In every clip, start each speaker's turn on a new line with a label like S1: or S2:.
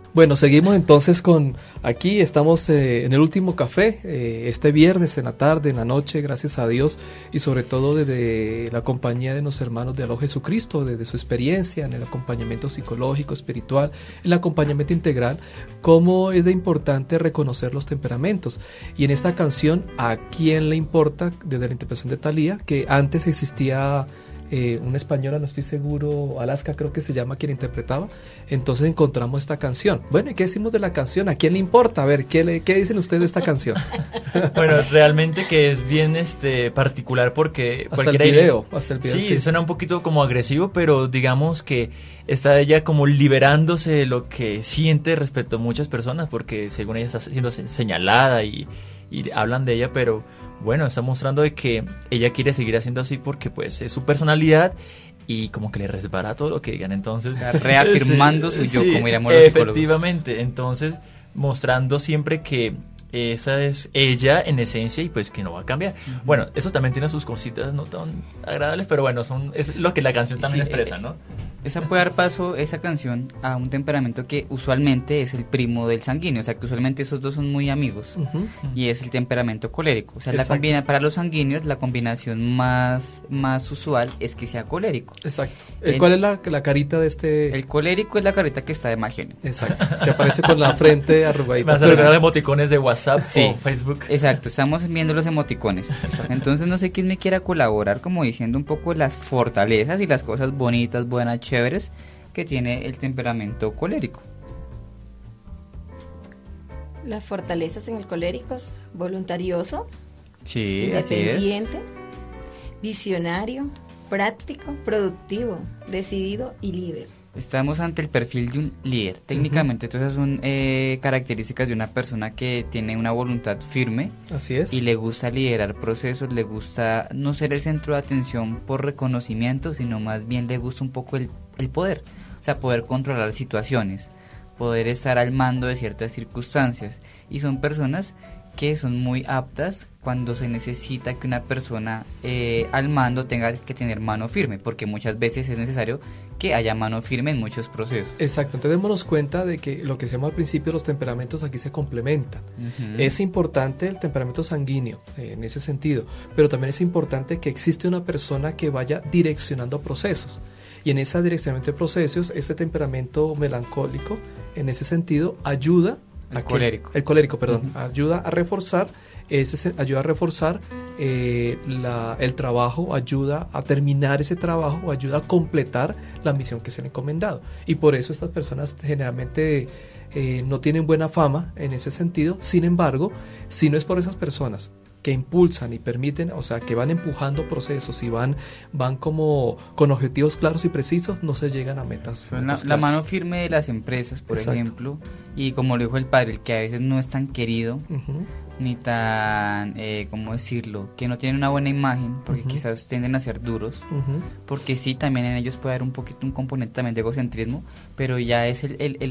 S1: Bueno, seguimos entonces aquí estamos en el último café, este viernes en la tarde, en la noche, gracias a Dios, y sobre todo desde la compañía de los hermanos de Aló Jesucristo, desde su experiencia en el acompañamiento psicológico, espiritual, el acompañamiento integral, cómo es de importante reconocer los temperamentos. Y en esta canción, ¿a quién le importa? Desde la interpretación de Thalía, que antes existía una española, no estoy seguro, Alaska creo que se llama, quien interpretaba. Entonces encontramos esta canción. Bueno, ¿y qué decimos de la canción? ¿A quién le importa? A ver, ¿qué dicen ustedes de esta canción?
S2: Bueno, realmente que es bien particular porque
S1: hasta el video,
S2: sí, suena un poquito como agresivo, pero digamos que está ella como liberándose de lo que siente respecto a muchas personas, porque según ella está siendo señalada y hablan de ella, pero bueno, está mostrando de que ella quiere seguir haciendo así porque pues es su personalidad y como que le resbala todo lo que digan, entonces
S3: está reafirmando su yo, como diríamos
S2: los psicólogos. Efectivamente, entonces mostrando siempre que esa es ella en esencia y pues que no va a cambiar. Bueno, eso también tiene sus cositas no tan agradables, pero bueno, es lo que la canción también expresa, ¿no?
S3: Esa puede dar paso, esa canción, a un temperamento que usualmente es el primo del sanguíneo, o sea que usualmente esos dos son muy amigos, y es el temperamento colérico. O sea, para los sanguíneos la combinación más usual es que sea colérico.
S1: Exacto. ¿Cuál es la carita de este?
S3: El colérico es la carita que está de mal genio.
S1: Exacto. Que aparece con la frente arrugadita.
S2: Vas a ver los emoticones de WhatsApp o Facebook.
S3: Exacto, estamos viendo los emoticones. Entonces no sé quién me quiera colaborar como diciendo un poco las fortalezas y las cosas bonitas, buenas, chéveres que tiene el temperamento colérico.
S4: Las fortalezas en el colérico: voluntarioso,
S3: independiente,
S4: visionario, práctico, productivo, decidido y líder.
S3: Estamos ante el perfil de un líder. Técnicamente, todas son características de una persona que tiene una voluntad firme.
S1: Así es.
S3: Y le gusta liderar procesos, le gusta no ser el centro de atención por reconocimiento, sino más bien le gusta un poco el poder. O sea, poder controlar situaciones, poder estar al mando de ciertas circunstancias. Y son personas que son muy aptas cuando se necesita que una persona al mando tenga que tener mano firme, porque muchas veces es necesario que haya mano firme en muchos procesos.
S1: Exacto, entonces démonos cuenta de que lo que se llama al principio los temperamentos aquí se complementan. Es importante el temperamento sanguíneo en ese sentido, pero también es importante que existe una persona que vaya direccionando procesos. Y en ese direccionamiento de procesos, este temperamento melancólico, en ese sentido, ayuda
S3: el colérico,
S1: ayuda a reforzar el trabajo, ayuda a terminar ese trabajo, ayuda a completar la misión que se le ha encomendado. Y por eso estas personas generalmente no tienen buena fama en ese sentido. Sin embargo, si no es por esas personas que impulsan y permiten, o sea, que van empujando procesos y van como con objetivos claros y precisos, no se llegan a metas.
S3: La mano firme de las empresas, por ejemplo, y como lo dijo el padre, el que a veces no es tan querido, ni tan, ¿cómo decirlo?, que no tienen una buena imagen, porque quizás tienden a ser duros, porque sí, también en ellos puede haber un componente también de egocentrismo, pero ya es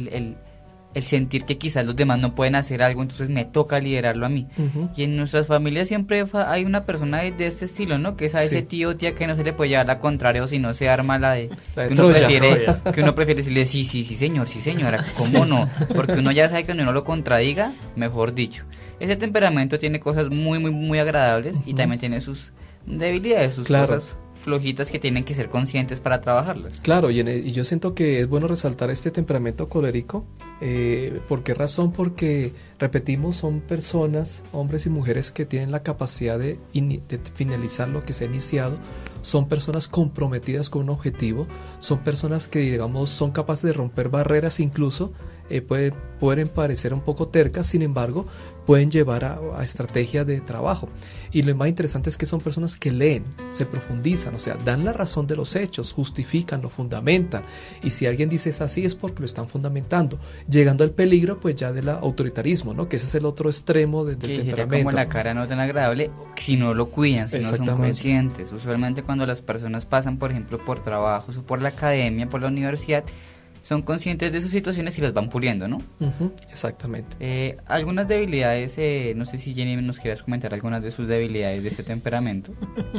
S3: el sentir que quizás los demás no pueden hacer algo, entonces me toca liderarlo a mí. Y en nuestras familias siempre hay una persona de este estilo, ¿no? Que es a ese tío o tía que no se le puede llevar la contraria, o si no se arma la de que uno prefiere decirle sí señor, sí señora, ¿cómo no? Porque uno ya sabe que cuando uno lo contradiga, mejor dicho. Ese temperamento tiene cosas muy, muy, muy agradables y también tiene sus debilidades, sus cosas flojitas que tienen que ser conscientes para trabajarlas.
S1: Claro, y yo siento que es bueno resaltar este temperamento colérico. ¿Por qué razón? Porque, repetimos, son personas, hombres y mujeres, que tienen la capacidad de finalizar lo que se ha iniciado. Son personas comprometidas con un objetivo, son personas que, digamos, son capaces de romper barreras, incluso pueden parecer un poco tercas, sin embargo, pueden llevar a estrategias de trabajo. Y lo más interesante es que son personas que leen, se profundizan, o sea, dan la razón de los hechos, justifican, lo fundamentan. Y si alguien dice es así, es porque lo están fundamentando, llegando al peligro pues ya del autoritarismo, ¿no? Que ese es el otro extremo del temperamento.
S3: Como la cara no tan agradable si no lo cuidan, si no son conscientes. Usualmente cuando las personas pasan, por ejemplo, por trabajos o por la academia, por la universidad, son conscientes de sus situaciones y las van puliendo, ¿no?
S1: Exactamente.
S3: Algunas debilidades, no sé si Jenny nos quieras comentar algunas de sus debilidades de este temperamento.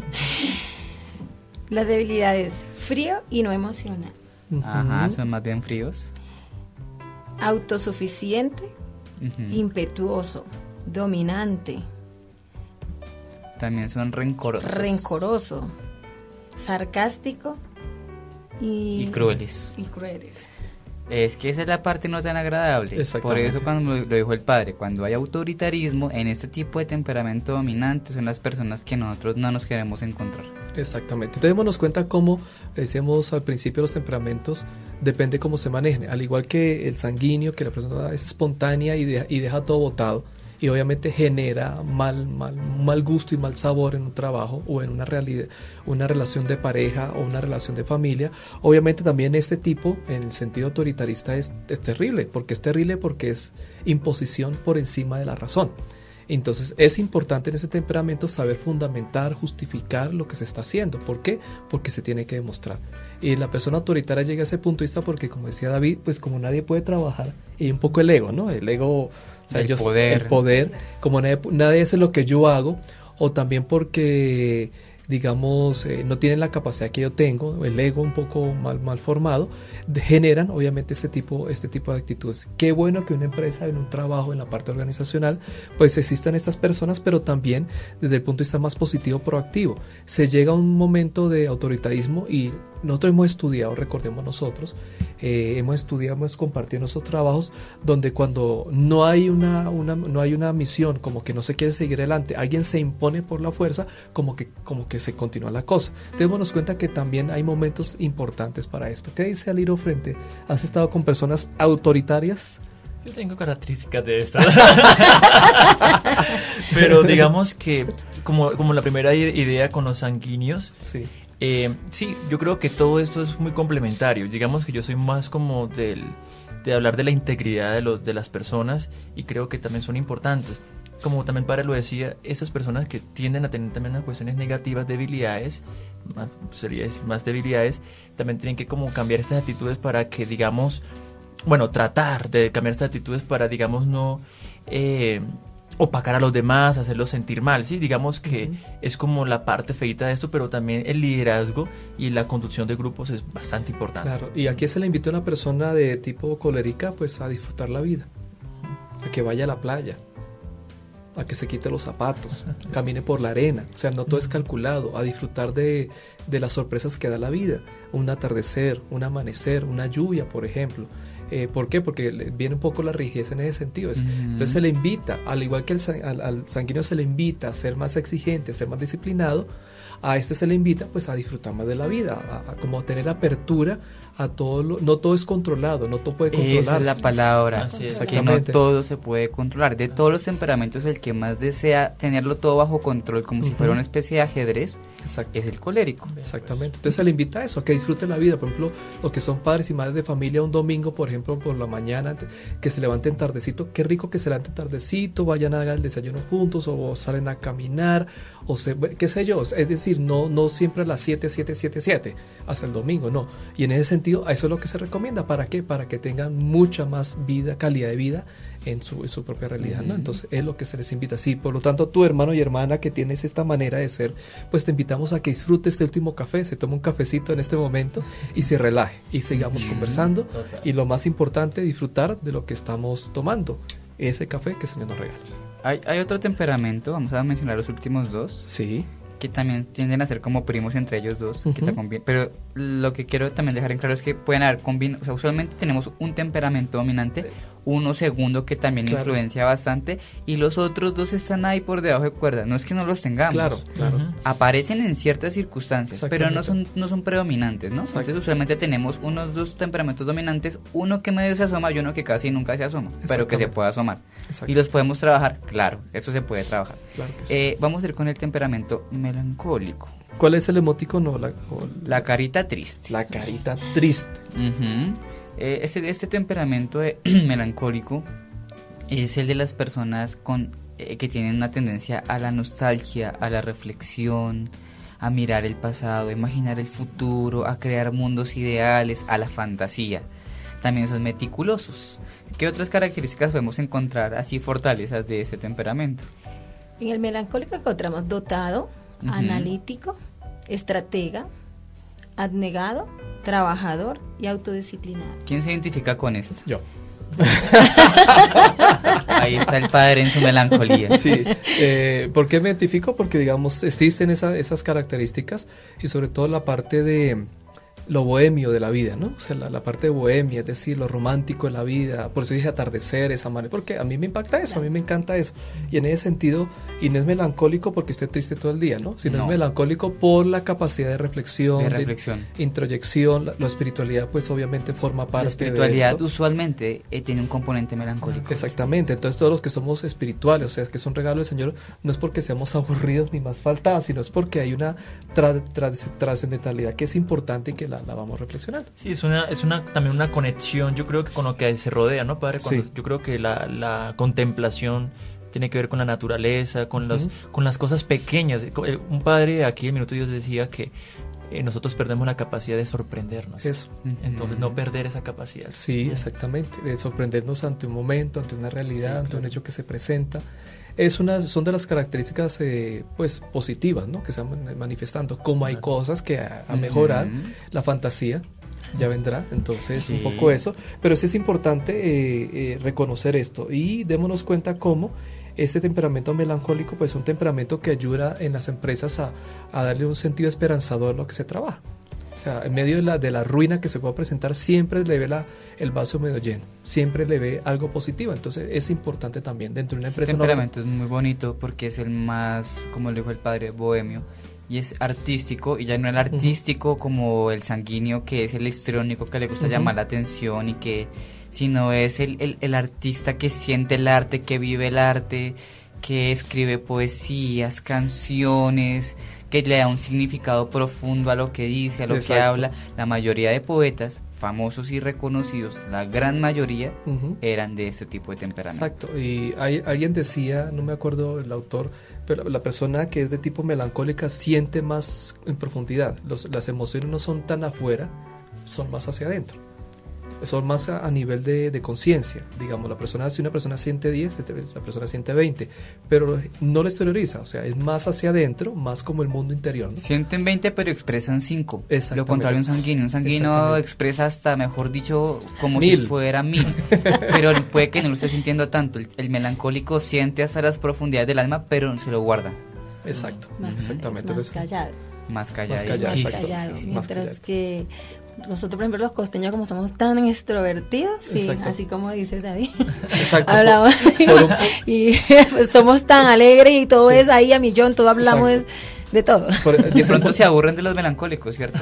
S4: Las debilidades: frío y no emocional.
S3: Ajá, son más bien fríos.
S4: autosuficiente, impetuoso, dominante.
S3: También son
S4: rencoroso, sarcástico y
S3: crueles. Es que esa es la parte no tan agradable. Por eso cuando lo dijo el padre, cuando hay autoritarismo en este tipo de temperamento dominante son las personas que nosotros no nos queremos encontrar.
S1: Exactamente. Entonces démonos cuenta cómo, decíamos al principio, los temperamentos depende cómo se manejen. Al igual que el sanguíneo, que la persona es espontánea y deja todo botado, y obviamente genera mal gusto y mal sabor en un trabajo o en una relación de pareja o una relación de familia. Obviamente también este tipo, en el sentido autoritarista, es terrible, porque es imposición por encima de la razón. Entonces es importante en ese temperamento saber fundamentar, justificar lo que se está haciendo. ¿Por qué? Porque se tiene que demostrar. Y la persona autoritaria llega a ese punto de vista porque, como decía David, pues como nadie puede trabajar, y un poco el ego, ¿no? El ego, o sea, el poder, como nadie hace lo que yo hago, o también porque, digamos, no tienen la capacidad que yo tengo, el ego un poco mal formado, generan obviamente este tipo de actitudes. Qué bueno que una empresa, en un trabajo, en la parte organizacional, pues existan estas personas, pero también desde el punto de vista más positivo, proactivo. Se llega a un momento de autoritarismo y nosotros hemos estudiado, recordemos nosotros, hemos compartido nuestros trabajos, donde cuando no hay una misión, como que no se quiere seguir adelante, alguien se impone por la fuerza, como que se continúa la cosa. Entonces démonos cuenta que también hay momentos importantes para esto. ¿Qué dice Aliro frente? ¿Has estado con personas autoritarias?
S2: Yo tengo características de estas. Pero digamos que como la primera idea con los sanguíneos,
S1: sí.
S2: Sí, yo creo que todo esto es muy complementario. Digamos que yo soy más como de hablar de la integridad de las personas, y creo que también son importantes. Como también padre lo decía, esas personas que tienden a tener también unas cuestiones negativas, debilidades, sería decir más debilidades, también tienen que como cambiar estas actitudes para que, digamos, tratar de cambiar estas actitudes para, digamos, no opacar a los demás, hacerlos sentir mal, ¿sí? Digamos que es como la parte feita de esto, pero también el liderazgo y la conducción de grupos es bastante importante.
S1: Claro, y aquí se le invita a una persona de tipo colérica, pues a disfrutar la vida, a que vaya a la playa, a que se quite los zapatos, camine por la arena, o sea, no todo es calculado, a disfrutar de las sorpresas que da la vida, un atardecer, un amanecer, una lluvia, por ejemplo. ¿Por qué? Porque viene un poco la rigidez en ese sentido. Entonces se le invita, al igual que al sanguíneo se le invita a ser más exigente, a ser más disciplinado, a este se le invita pues a disfrutar más de la vida, a como tener apertura a todo no todo es controlado, no todo puede controlarse.
S3: Esa es la palabra, que no todo se puede controlar. De todos los temperamentos, el que más desea tenerlo todo bajo control, como si fuera una especie de ajedrez, es el colérico.
S1: Exactamente, entonces se le invita a eso, a que disfrute la vida. Por ejemplo, los que son padres y madres de familia, un domingo, por ejemplo, por la mañana, que se levanten tardecito, qué rico que se levanten tardecito, vayan a hacer el desayuno juntos, o salen a caminar, o qué sé yo, es decir, no siempre a las 7, hasta el domingo, no. Y en ese sentido, eso es lo que se recomienda. ¿Para qué? Para que tengan mucha más calidad de vida en su propia realidad, ¿no? Entonces es lo que se les invita. Sí, por lo tanto, tu hermano y hermana que tienes esta manera de ser, pues te invitamos a que disfrute este último café, se tome un cafecito en este momento y se relaje y sigamos conversando. Total. Y lo más importante, disfrutar de lo que estamos tomando, ese café que el Señor nos regala.
S3: Hay otro temperamento, vamos a mencionar los últimos dos.
S1: Sí.
S3: Que también tienden a ser como primos entre ellos dos, pero lo que quiero también dejar en claro es que pueden haber o sea, usualmente tenemos un temperamento dominante, uno segundo que también influencia bastante, y los otros dos están ahí por debajo de cuerda. No es que no los tengamos,
S1: claro.
S3: Aparecen en ciertas circunstancias, pero no son predominantes, ¿no? Entonces usualmente tenemos unos dos temperamentos dominantes, uno que medio se asoma y uno que casi nunca se asoma, pero que se puede asomar. Y los podemos trabajar, claro, eso se puede trabajar.
S1: Claro que sí.
S3: Vamos a ir con el temperamento melancólico.
S1: ¿Cuál es el emoticono?
S3: La carita triste.
S1: La carita triste.
S3: Este temperamento melancólico es el de las personas que tienen una tendencia a la nostalgia, a la reflexión, a mirar el pasado, a imaginar el futuro, a crear mundos ideales, a la fantasía. También son meticulosos. ¿Qué otras características podemos encontrar así, fortalezas de este temperamento?
S4: En el melancólico encontramos dotado, analítico, estratega, abnegado, trabajador y autodisciplinado.
S3: ¿Quién se identifica con esto?
S1: Yo.
S3: Ahí está el padre en su melancolía.
S1: Sí, ¿por qué me identifico? Porque, digamos, existen esas características y sobre todo la parte de lo bohemio de la vida, ¿no? O sea, la parte de bohemia, es decir, lo romántico de la vida, por eso dije atardeceres, amanecer, porque a mí me impacta eso, a mí me encanta eso. Y en ese sentido, y no es melancólico porque esté triste todo el día, ¿no? Sino es melancólico por la capacidad de reflexión, de introyección, la espiritualidad pues obviamente forma parte de esto.
S3: La espiritualidad usualmente tiene un componente melancólico.
S1: Exactamente, entonces todos los que somos espirituales, o sea, que es un regalo del Señor, no es porque seamos aburridos ni más faltados, sino es porque hay una trascendentalidad que es importante y que la vamos reflexionando.
S2: Sí, es también una conexión, yo creo que con lo que se rodea, ¿no, padre?
S1: Sí.
S2: Yo creo que la contemplación tiene que ver con la naturaleza, con las cosas pequeñas. Un padre aquí en Minuto Dios decía que nosotros perdemos la capacidad de sorprendernos.
S1: Eso.
S2: Entonces no perder esa capacidad.
S1: Sí, exactamente, de sorprendernos ante un momento, ante una realidad, ante un hecho que se presenta. Son de las características pues positivas, ¿no? Que se van manifestando, como hay cosas que a mejorar, la fantasía ya vendrá, entonces un poco eso, pero sí es importante reconocer esto y démonos cuenta cómo este temperamento melancólico pues es un temperamento que ayuda en las empresas a darle un sentido esperanzador a lo que se trabaja. O sea, en medio de la ruina que se puede presentar, siempre le ve el vaso medio lleno, siempre le ve algo positivo. Entonces es importante también dentro de una empresa.
S3: El temperamento es muy bonito porque es el más, como lo dijo el padre, bohemio, y es artístico, y ya no el artístico como el sanguíneo, que es el histriónico que le gusta llamar la atención, sino es el artista que siente el arte, que vive el arte, que escribe poesías, canciones, que le da un significado profundo a lo que dice, a lo que habla. La mayoría de poetas famosos y reconocidos, la gran mayoría, eran de este tipo de temperamento.
S1: Exacto, y alguien decía, no me acuerdo el autor, pero la persona que es de tipo melancólica siente más en profundidad. Las emociones no son tan afuera, son más hacia adentro. Son más a nivel de conciencia, digamos, si una persona siente 10, la persona siente 20, pero no lo exterioriza, o sea, es más hacia adentro, más como el mundo interior, ¿no?
S3: Sienten 20 pero expresan 5, lo contrario un sanguíneo expresa hasta, mejor dicho, como
S1: 1000.
S3: Si fuera 1000, pero puede que no lo esté sintiendo tanto. El melancólico siente hasta las profundidades del alma, pero se lo guarda.
S1: Exacto,
S4: exactamente. Más callado.
S3: Más callado.
S4: Mientras que nosotros, por ejemplo, los costeños, como somos tan extrovertidos, sí, así como dice David, hablamos y pues, somos tan alegres y todo es ahí a millón, todo hablamos de todo.
S3: De pronto se aburren de los melancólicos, ¿cierto?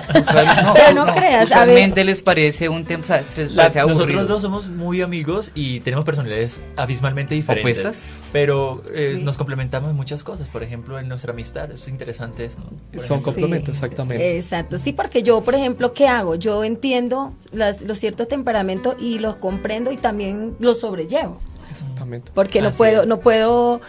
S4: Pero no creas,
S3: usualmente les parece un tema, les parece aburrido.
S2: Nosotros dos somos muy amigos y tenemos personalidades abismalmente diferentes.
S3: ¿Opuestas?
S2: Pero nos complementamos en muchas cosas, por ejemplo, en nuestra amistad, eso es interesante, ¿no?
S1: Son complementos, exactamente.
S4: Exacto, sí, porque yo, por ejemplo, ¿qué hago? Yo entiendo los ciertos temperamentos y los comprendo y también los sobrellevo.
S1: Exactamente.
S4: Porque no puedo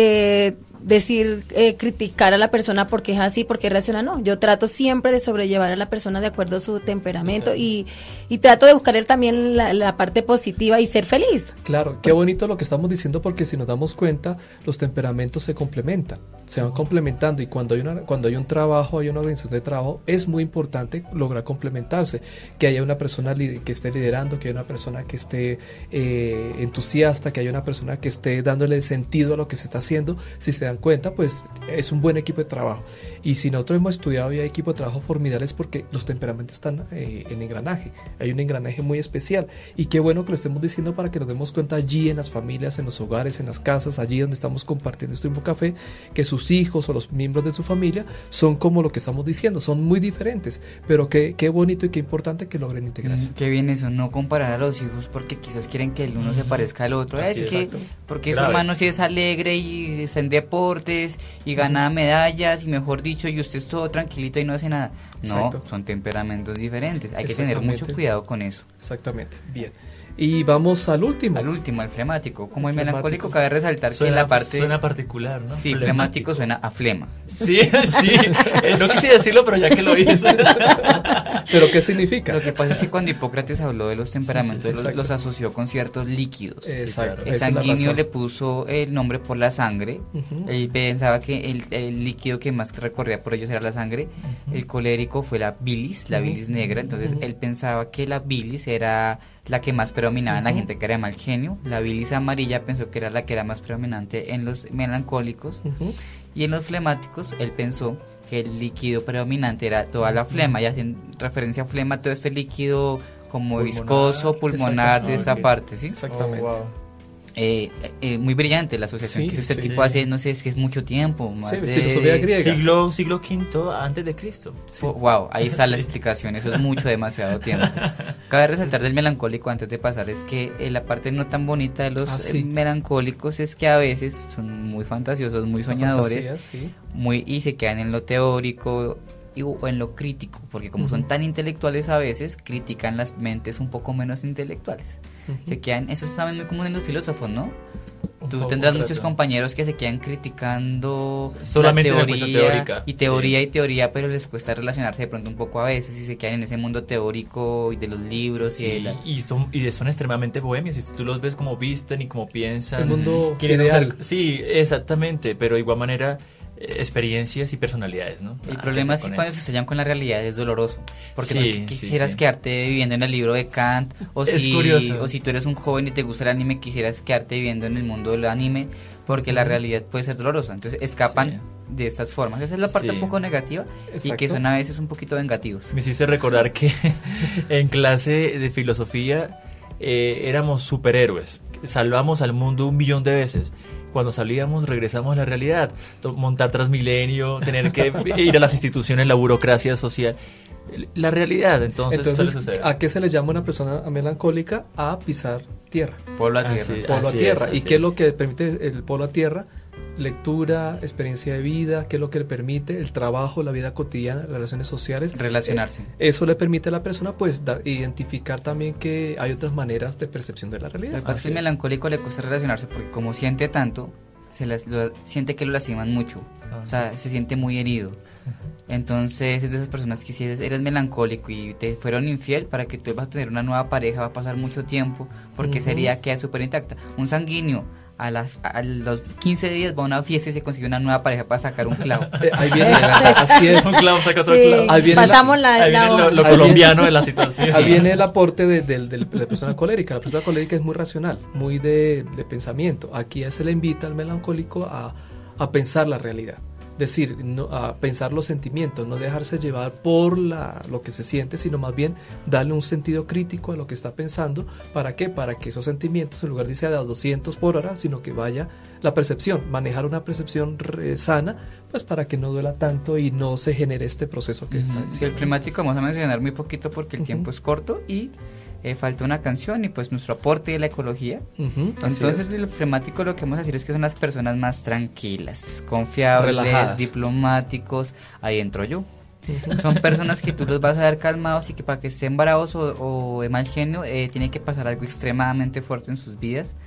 S4: decir, criticar a la persona porque es así, porque reacciona, no. Yo trato siempre de sobrellevar a la persona de acuerdo a su temperamento y trato de buscar también la parte positiva y ser feliz.
S1: Claro, qué bonito lo que estamos diciendo, porque si nos damos cuenta, los temperamentos se complementan, se van complementando, y cuando hay un trabajo, hay una organización de trabajo, es muy importante lograr complementarse, que haya una persona que esté liderando, que haya una persona que esté entusiasta, que haya una persona que esté dándole sentido a lo que se está haciendo. Si se dan cuenta, pues es un buen equipo de trabajo. Y si nosotros hemos estudiado y hay equipos de trabajo formidables, porque los temperamentos están en engranaje, hay un engranaje muy especial, y qué bueno que lo estemos diciendo para que nos demos cuenta allí en las familias, en los hogares, en las casas, allí donde estamos compartiendo este mismo café, que sus hijos o los miembros de su familia son como lo que estamos diciendo, son muy diferentes, pero qué bonito y qué importante que logren integrarse.
S3: Qué bien eso, no comparar a los hijos porque quizás quieren que el uno se parezca al otro. Porque su hermano sí es alegre y está en deportes y gana medallas y mejor dicho, y usted es todo tranquilito y no hace nada. No, son temperamentos diferentes, hay que tener mucho cuidado con eso.
S1: Exactamente, bien. Y vamos al último.
S3: Al flemático. Como el melancólico, cabe resaltar que en la parte...
S2: Suena particular, ¿no?
S3: Sí, flemático suena a flema.
S2: Sí. No quise decirlo, pero ya que lo hice.
S1: ¿Pero qué significa?
S3: Lo que pasa es que cuando Hipócrates habló de los temperamentos, los asoció con ciertos líquidos.
S1: Exacto.
S3: El sanguíneo le puso el nombre por la sangre. Él pensaba que el líquido que más recorría por ellos era la sangre. El colérico fue la bilis negra. Entonces él pensaba que la bilis era la que más predominaba en la gente que era de mal genio. La bilis amarilla pensó que era la que era más predominante en los melancólicos. Y en los flemáticos él pensó que el líquido predominante era toda la flema, y hacen referencia a flema, todo este líquido como viscoso, pulmonar de esa parte, ¿sí?
S1: Exactamente.
S3: Muy brillante la asociación que este tipo hace, no sé, es que es mucho tiempo, más de
S1: filosofía griega.
S2: Siglo V antes de Cristo.
S3: Wow, ahí está la explicación, eso es mucho, demasiado tiempo. Cabe resaltar del melancólico antes de pasar, es que la parte no tan bonita de los melancólicos es que a veces son muy fantasiosos, muy soñadores, y se quedan en lo teórico o en lo crítico, porque como son tan intelectuales a veces, critican las mentes un poco menos intelectuales. Se quedan, eso es también muy común en los filósofos, ¿no? Tú tendrás muchos compañeros que se quedan criticando
S2: solamente
S3: la teoría y teoría, pero les cuesta relacionarse de pronto un poco a veces y se quedan en ese mundo teórico y de los libros
S2: y son extremadamente bohemios, y tú los ves como visten y como piensan,
S1: el mundo ideal.
S2: Sí, exactamente, pero de igual manera experiencias y personalidades, ¿no?
S3: El problema es que cuando se estrellan con la realidad es doloroso, porque no quisieras quedarte viviendo en el libro de Kant, o si tú eres un joven y te gusta el anime, quisieras quedarte viviendo en el mundo del anime, porque la realidad puede ser dolorosa, entonces escapan de estas formas. Esa es la parte un poco negativa. Exacto. Y que son a veces un poquito vengativos.
S2: Me hiciste recordar que en clase de filosofía éramos superhéroes, salvamos al mundo 1.000.000 de veces. Cuando salíamos, regresamos a la realidad, montar Transmilenio, tener que ir a las instituciones, la burocracia social, la realidad. Entonces
S1: ¿a qué se le llama a una persona melancólica? A pisar tierra.
S3: Polo a tierra.
S1: Polo a tierra. ¿Y qué es lo que permite el polo a tierra? Lectura, experiencia de vida, qué es lo que le permite el trabajo, la vida cotidiana, las relaciones sociales,
S3: relacionarse.
S1: Eso le permite a la persona pues identificar también que hay otras maneras de percepción de la realidad.
S3: Lo que el melancólico le cuesta relacionarse porque como siente tanto, siente que lo lastiman mucho, o sea, se siente muy herido. Entonces es de esas personas que si eres melancólico y te fueron infiel, para que tú vas a tener una nueva pareja va a pasar mucho tiempo, porque sería queda súper intacta. Un sanguíneo a los 15 días va a una fiesta y se consigue una nueva pareja para sacar un clavo.
S1: Ahí viene, así es.
S2: Un clavo saca otro clavo.
S4: Ahí viene pasamos
S2: lo colombiano de la situación.
S1: Ahí viene el aporte de la persona colérica. La persona colérica es muy racional, muy de pensamiento. Aquí se le invita al melancólico a pensar la realidad. Decir, a pensar los sentimientos, no dejarse llevar por lo que se siente, sino más bien darle un sentido crítico a lo que está pensando. ¿Para qué? Para que esos sentimientos, en lugar de irse a 200 por hora, sino que vaya la percepción, manejar una percepción sana, pues para que no duela tanto y no se genere este proceso que está diciendo.
S3: El flemático vamos a mencionar muy poquito porque el tiempo es corto y falta una canción y pues nuestro aporte de la ecología. Entonces el flemático lo que vamos a decir es que son las personas más tranquilas, confiables, relajadas, diplomáticos. Ahí entro yo. Son personas que tú los vas a ver calmados y que para que estén bravos o de mal genio tiene que pasar algo extremadamente fuerte en sus vidas.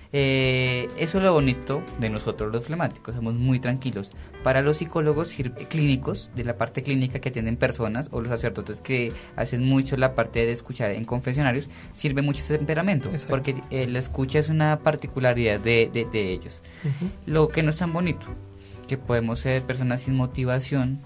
S3: Eso es lo bonito de nosotros los flemáticos, somos muy tranquilos. Para los psicólogos clínicos, de la parte clínica que atienden personas, o los sacerdotes que hacen mucho la parte de escuchar en confesionarios, sirve mucho ese temperamento. Exacto. Porque la escucha es una particularidad de ellos. Lo que no es tan bonito, que podemos ser personas sin motivación.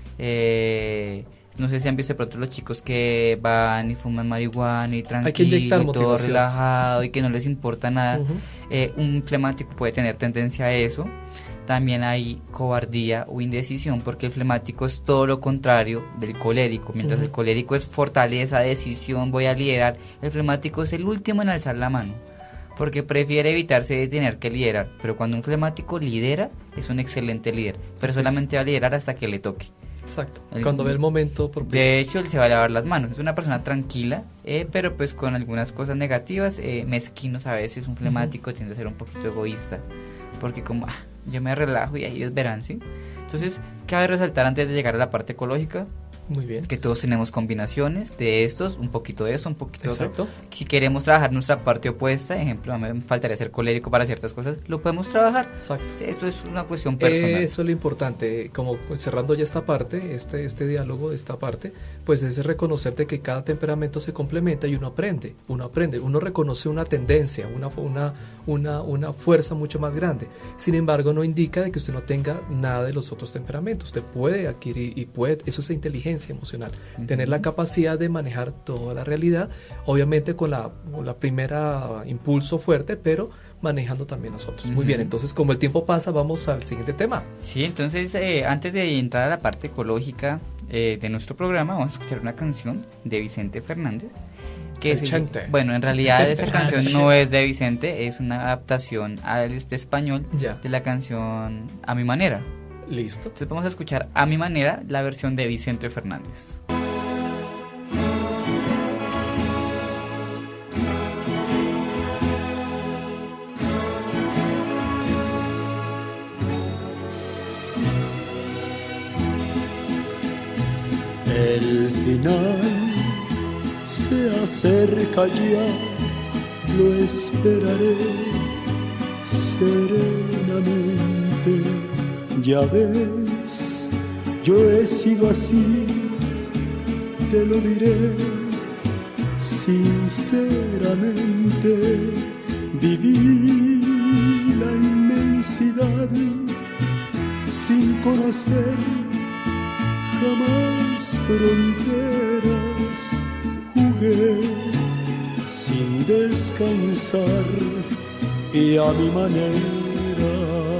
S3: No sé si han visto de pronto los chicos que van y fuman marihuana y tranquilo y todo relajado y que no les importa nada. Un flemático puede tener tendencia a eso. También hay cobardía o indecisión, porque el flemático es todo lo contrario del colérico. Mientras el colérico es fortaleza, decisión, voy a liderar, el flemático es el último en alzar la mano, porque prefiere evitarse de tener que liderar. Pero cuando un flemático lidera, es un excelente líder, pero solamente va a liderar hasta que le toque.
S1: Exacto, cuando ve el momento propicio.
S3: De hecho, él se va a lavar las manos. Es una persona tranquila, pero pues con algunas cosas negativas, mezquinos a veces. Un flemático tiende a ser un poquito egoísta, porque como yo me relajo y ellos verán, ¿sí? Entonces, cabe resaltar antes de llegar a la parte ecológica,
S1: muy bien,
S3: que todos tenemos combinaciones de estos, un poquito de eso, un poquito de otro. Si queremos trabajar nuestra parte opuesta, ejemplo, a mí me faltaría ser colérico para ciertas cosas, lo podemos trabajar.
S1: Exacto.
S3: Esto es una cuestión personal.
S1: Eso es lo importante, como cerrando ya esta parte, este diálogo, esta parte, pues es reconocerte que cada temperamento se complementa y uno aprende, uno reconoce una tendencia, una fuerza mucho más grande. Sin embargo, no indica de que usted no tenga nada de los otros temperamentos. Usted puede adquirir eso es inteligencia. inteligencia emocional, tener la capacidad de manejar toda la realidad, obviamente con la primera impulso fuerte, pero manejando también nosotros. Muy bien, entonces como el tiempo pasa, vamos al siguiente tema.
S3: Sí, entonces antes de entrar a la parte ecológica de nuestro programa, vamos a escuchar una canción de Vicente Fernández. Bueno, en realidad esa canción no es de Vicente, es una adaptación al español de la canción A Mi Manera.
S1: Listo.
S3: Entonces vamos a escuchar A Mi Manera, la versión de Vicente Fernández.
S5: El final se acerca ya, lo esperaré serenamente. Ya ves, yo he sido así, te lo diré sinceramente. Viví la inmensidad sin conocer jamás fronteras, jugué sin descansar y a mi manera.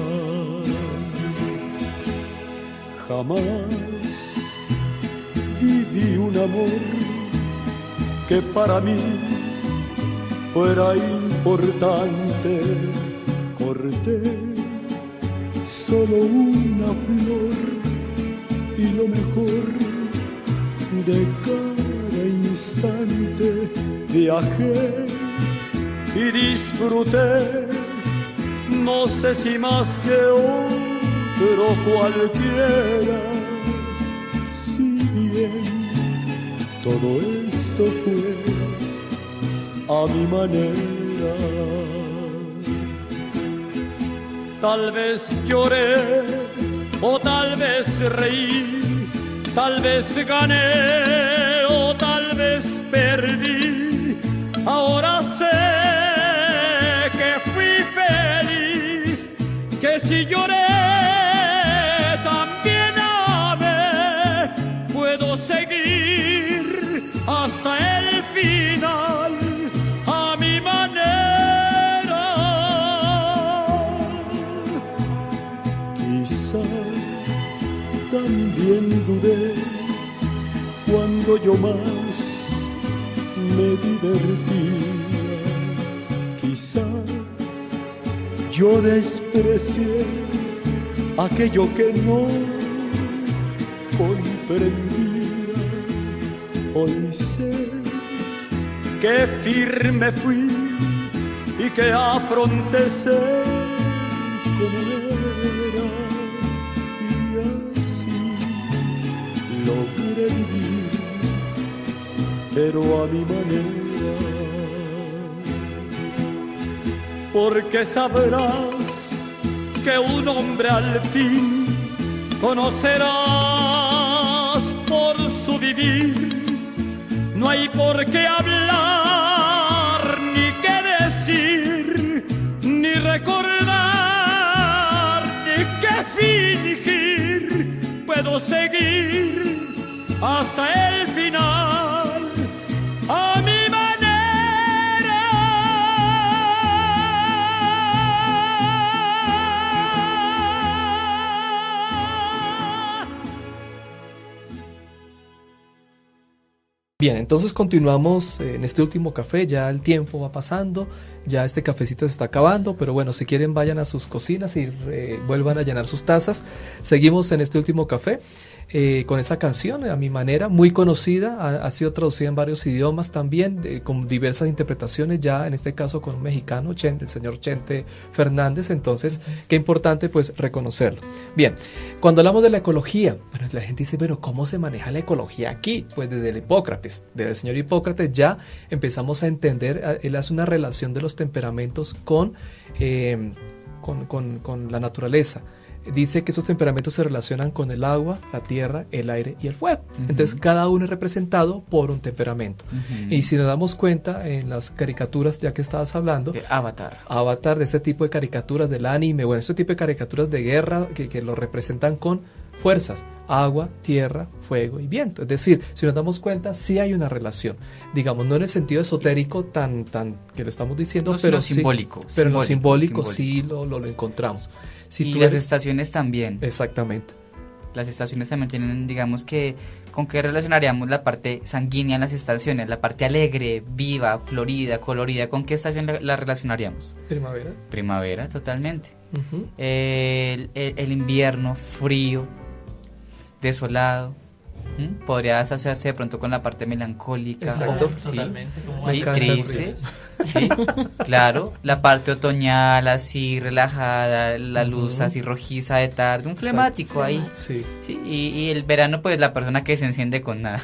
S5: Jamás viví un amor que para mí fuera importante. Corté solo una flor y lo mejor de cada instante. Viajé y disfruté, no sé si más que otro cualquiera. Si bien todo esto fue a mi manera, tal vez lloré o tal vez reí, tal vez gané o tal vez perdí. Ahora sé que fui feliz, que si lloré también amé. Puedo seguir hasta el final a mi manera. Quizá también dudé cuando yo más me divertía. Quizá yo desprecié aquello que no comprendía. Hoy sé que firme fui y que afronté ser como era, y así logré vivir, pero a mi manera. Porque sabrás que un hombre al fin conocerás por su vivir. No hay por qué hablar, ni qué decir, ni recordar, ni qué fingir. Puedo seguir hasta el final a mi
S1: Bien, entonces continuamos en este último café, ya el tiempo va pasando, ya este cafecito se está acabando, pero bueno, si quieren vayan a sus cocinas y vuelvan a llenar sus tazas. Seguimos en este último café con esta canción, a mi manera, muy conocida, ha sido traducida en varios idiomas también, con diversas interpretaciones, ya en este caso con un mexicano, el señor Chente Fernández. Entonces, qué importante pues reconocerlo. Bien, cuando hablamos de la ecología, bueno, la gente dice, pero ¿cómo se maneja la ecología aquí? Pues desde el Hipócrates, desde el señor Hipócrates ya empezamos a entender, él hace una relación de los temperamentos con la naturaleza. Dice que esos temperamentos se relacionan con el agua, la tierra, el aire y el fuego. Entonces cada uno es representado por un temperamento. Y si nos damos cuenta en las caricaturas, ya que estabas hablando
S3: de Avatar,
S1: de ese tipo de caricaturas del anime, bueno, este tipo de caricaturas de guerra que lo representan con fuerzas, agua, tierra, fuego y viento. Es decir, si nos damos cuenta, sí hay una relación. Digamos, no en el sentido esotérico tan que lo estamos diciendo,
S3: no,
S1: pero
S3: simbólico.
S1: Pero en lo simbólico sí lo encontramos.
S3: Y las estaciones también.
S1: Exactamente.
S3: Las estaciones también tienen, digamos que, ¿con qué relacionaríamos la parte sanguínea en las estaciones? La parte alegre, viva, florida, colorida, ¿con qué estación la relacionaríamos?
S1: Primavera.
S3: Primavera, totalmente. Uh-huh. El invierno, frío, desolado. Podría asociarse de pronto con la parte melancólica.
S1: Exacto.
S2: Totalmente.
S3: Sí, triste. Sí, claro. La parte otoñal, así relajada, la luz así rojiza de tarde, un flemático ahí.
S1: Sí.
S3: Sí, y el verano, pues la persona que se enciende con nada.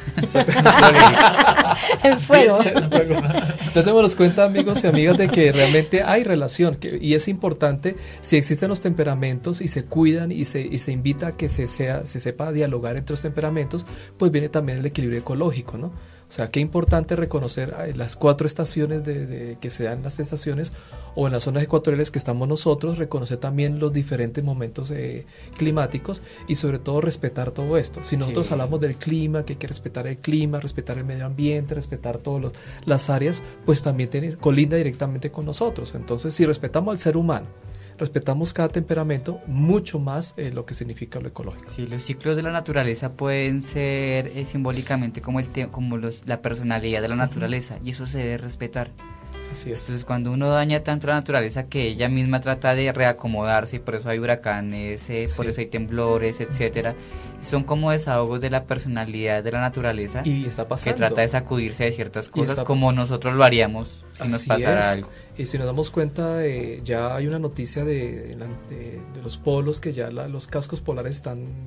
S4: El fuego.
S1: Entonces démonos cuenta, amigos y amigas, de que realmente hay relación, y es importante, si existen los temperamentos y se cuidan y se invita a que se sepa dialogar entre los temperamentos, pues viene también el equilibrio ecológico, ¿no? O sea, qué importante reconocer las 4 estaciones que se dan en las estaciones, o en las zonas ecuatoriales que estamos nosotros, reconocer también los diferentes momentos climáticos, y sobre todo respetar todo esto. Si nosotros hablamos del clima, que hay que respetar el clima, respetar el medio ambiente, respetar todas las áreas, pues también colinda directamente con nosotros. Entonces, si respetamos al ser humano, respetamos cada temperamento, mucho más lo que significa lo ecológico.
S3: Sí, los ciclos de la naturaleza pueden ser simbólicamente como la personalidad de la naturaleza, y eso se debe respetar.
S1: Así es.
S3: Entonces, cuando uno daña tanto la naturaleza que ella misma trata de reacomodarse, y por eso hay huracanes, por eso hay temblores, etcétera, son como desahogos de la personalidad de la naturaleza,
S1: y está pasando,
S3: que trata de sacudirse de ciertas cosas como nosotros lo haríamos si nos pasara algo.
S1: Y si nos damos cuenta, ya hay una noticia de los polos, que ya los cascos polares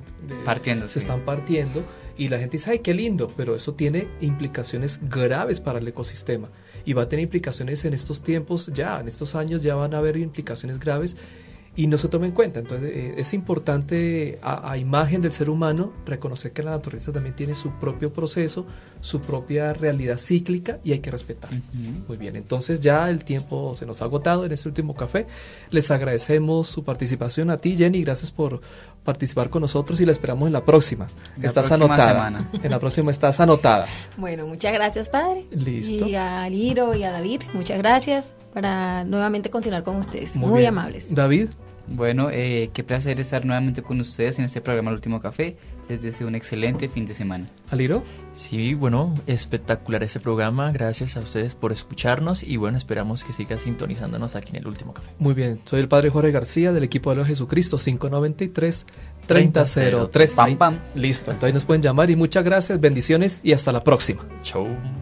S1: se están partiendo, y la gente dice, ¡ay, qué lindo! Pero eso tiene implicaciones graves para el ecosistema, y va a tener implicaciones en estos tiempos, en estos años ya van a haber implicaciones graves, y no se toma en cuenta. Entonces es importante, a imagen del ser humano, reconocer que la naturaleza también tiene su propio proceso, su propia realidad cíclica, y hay que respetar. Uh-huh. Muy bien, entonces ya el tiempo se nos ha agotado en este último café. Les agradecemos su participación. A ti, Jenny, gracias por participar con nosotros, y la esperamos en la próxima. Estás anotada.
S3: Semana.
S1: En la próxima estás anotada.
S4: Bueno, muchas gracias, padre.
S1: Listo.
S4: Y a Liro y a David, muchas gracias, para nuevamente continuar con ustedes. Muy amables.
S1: David.
S3: Bueno, qué placer estar nuevamente con ustedes en este programa El Último Café. Les deseo un excelente fin de semana.
S1: ¿Aliro?
S2: Sí, bueno, espectacular este programa. Gracias a ustedes por escucharnos, y bueno, esperamos que siga sintonizándonos aquí en El Último Café.
S1: Muy bien, soy el Padre Jorge García, del equipo de Jesucristo, 593-3003.
S3: Pam, pam.
S1: Listo, entonces nos pueden llamar, y muchas gracias, bendiciones, y hasta la próxima.
S2: Chau.